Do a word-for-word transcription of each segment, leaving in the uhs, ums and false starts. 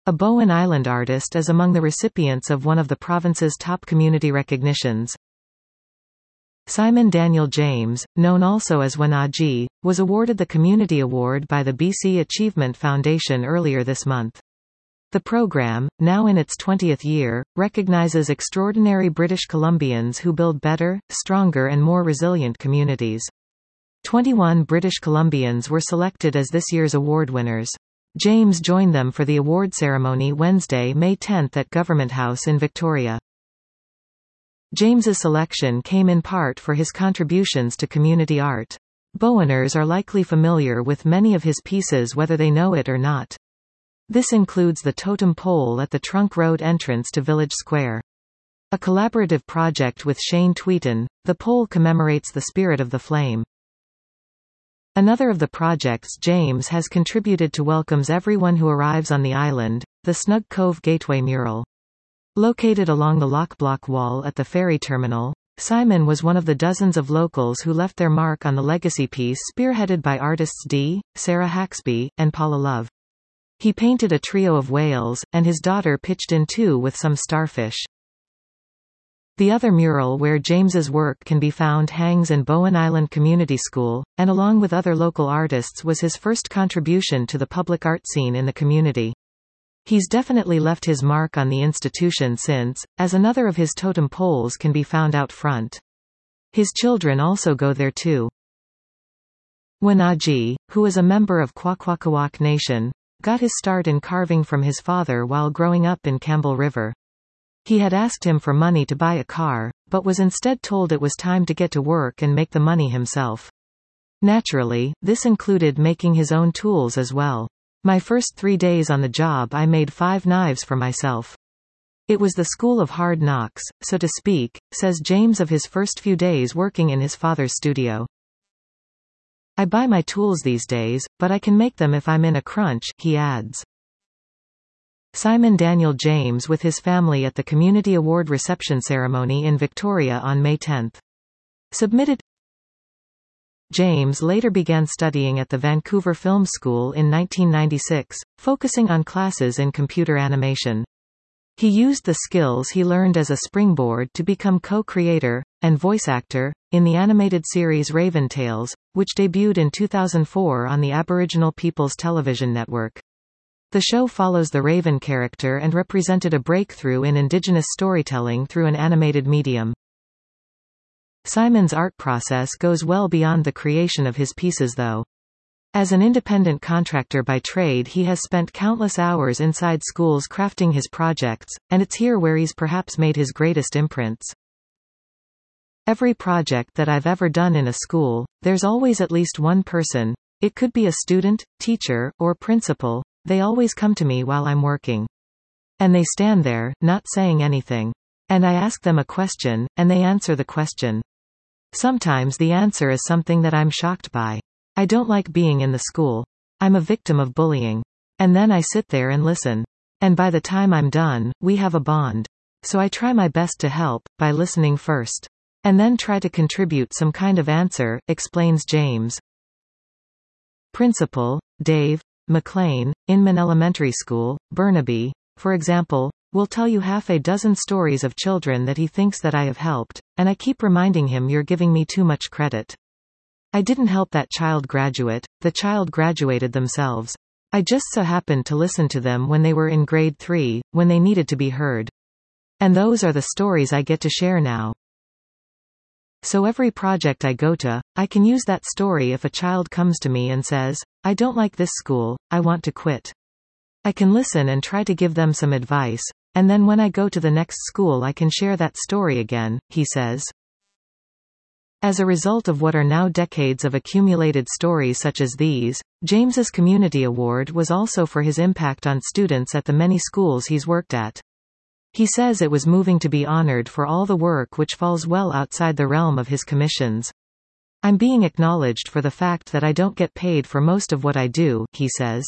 A Bowen Island artist is among the recipients of one of the province's top community recognitions. Simon Daniel James, known also as Wanaji, was awarded the Community Award by the B C Achievement Foundation earlier this month. The program, now in its twentieth year, recognizes extraordinary British Columbians who build better, stronger and more resilient communities. twenty-one British Columbians were selected as this year's award winners. James joined them for the award ceremony Wednesday, May tenth at Government House in Victoria. James's selection came in part for his contributions to community art. Boweners are likely familiar with many of his pieces whether they know it or not. This includes the totem pole at the Trunk Road entrance to Village Square. A collaborative project with Shane Tweeton, the pole commemorates the spirit of the flame. Another of the projects James has contributed to welcomes everyone who arrives on the island, the Snug Cove Gateway mural. Located along the lock block wall at the ferry terminal, Simon was one of the dozens of locals who left their mark on the legacy piece spearheaded by artists D. Sarah Haxby, and Paula Love. He painted a trio of whales, and his daughter pitched in too with some starfish. The other mural where James's work can be found hangs in Bowen Island Community School, and along with other local artists was his first contribution to the public art scene in the community. He's definitely left his mark on the institution since, as another of his totem poles can be found out front. His children also go there too. Wanaji, who is a member of Kwakwaka'wakw Nation, got his start in carving from his father while growing up in Campbell River. He had asked him for money to buy a car, but was instead told it was time to get to work and make the money himself. Naturally, this included making his own tools as well. My first three days on the job I made five knives for myself. It was the school of hard knocks, so to speak, says James of his first few days working in his father's studio. I buy my tools these days, but I can make them if I'm in a crunch, he adds. Simon Daniel James with his family at the Community Award reception ceremony in Victoria on May tenth. Submitted. James later began studying at the Vancouver Film School in nineteen ninety-six, focusing on classes in computer animation. He used the skills he learned as a springboard to become co-creator, and voice actor, in the animated series Raven Tales, which debuted in two thousand four on the Aboriginal Peoples Television Network. The show follows the Raven character and represented a breakthrough in Indigenous storytelling through an animated medium. Simon's art process goes well beyond the creation of his pieces though. As an independent contractor by trade he has spent countless hours inside schools crafting his projects, and it's here where he's perhaps made his greatest imprints. Every project that I've ever done in a school, there's always at least one person, it could be a student, teacher, or principal, they always come to me while I'm working. And they stand there, not saying anything. And I ask them a question, and they answer the question. Sometimes the answer is something that I'm shocked by. I don't like being in the school. I'm a victim of bullying. And then I sit there and listen. And by the time I'm done, we have a bond. So I try my best to help, by listening first. And then try to contribute some kind of answer, explains James. Principal, Dave McLean, Inman Elementary School, Burnaby, for example, will tell you half a dozen stories of children that he thinks that I have helped, and I keep reminding him you're giving me too much credit. I didn't help that child graduate, the child graduated themselves. I just so happened to listen to them when they were in grade three, when they needed to be heard. And those are the stories I get to share now. So every project I go to, I can use that story if a child comes to me and says, I don't like this school, I want to quit. I can listen and try to give them some advice, and then when I go to the next school I can share that story again, he says. As a result of what are now decades of accumulated stories such as these, James's Community Award was also for his impact on students at the many schools he's worked at. He says it was moving to be honored for all the work which falls well outside the realm of his commissions. I'm being acknowledged for the fact that I don't get paid for most of what I do, he says.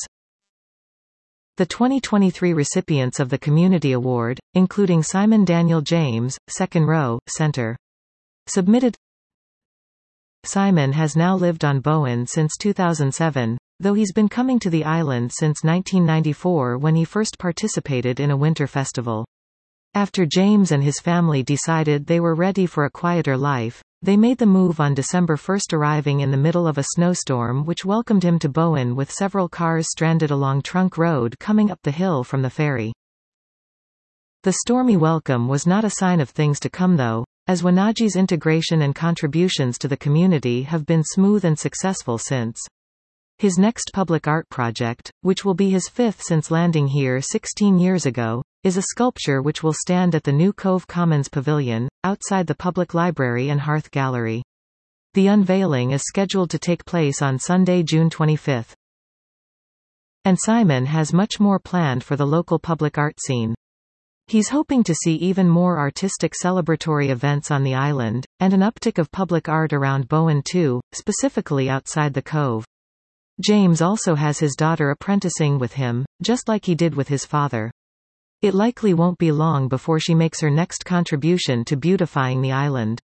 The twenty twenty-three recipients of the Community Award, including Simon Daniel James, second row, center. Submitted Simon has now lived on Bowen since two thousand seven, though he's been coming to the island since nineteen ninety-four when he first participated in a winter festival. After James and his family decided they were ready for a quieter life, they made the move on December first, arriving in the middle of a snowstorm which welcomed him to Bowen with several cars stranded along Trunk Road coming up the hill from the ferry. The stormy welcome was not a sign of things to come though, as Wanaji's integration and contributions to the community have been smooth and successful since. His next public art project, which will be his fifth since landing here sixteen years ago, is a sculpture which will stand at the new Cove Commons Pavilion, outside the Public Library and Hearth Gallery. The unveiling is scheduled to take place on Sunday, June twenty-fifth. And Simon has much more planned for the local public art scene. He's hoping to see even more artistic celebratory events on the island, and an uptick of public art around Bowen too, specifically outside the Cove. James also has his daughter apprenticing with him, just like he did with his father. It likely won't be long before she makes her next contribution to beautifying the island.